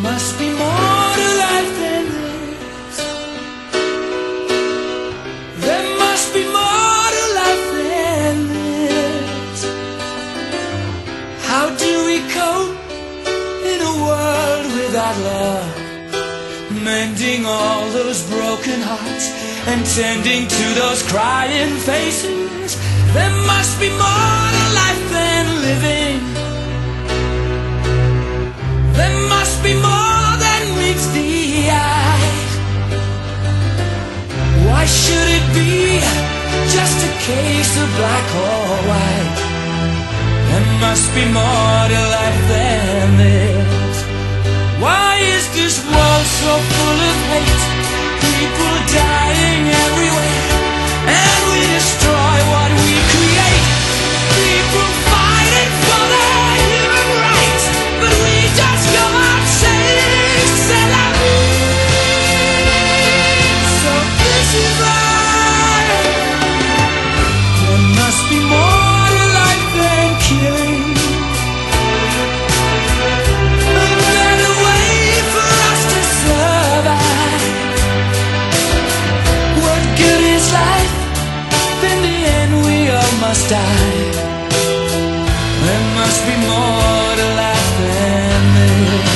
must be more to life than this. There must be more to life than this. How do we cope in a world without love? Mending all those broken hearts and tending to those crying faces. There must be more to life than living. There must be more than meets the eye. Why should it be just a case of black or white? There must be more to life than this. Why is this world so full of hate? People dying everywhere, and we destroy what we create. People fighting for their human rights, but we just go out saying c'est la vie. So this is life. There must be more to life than killing. A better way for us to survive. What good is life? In the end we all must die. There must be more to life than this.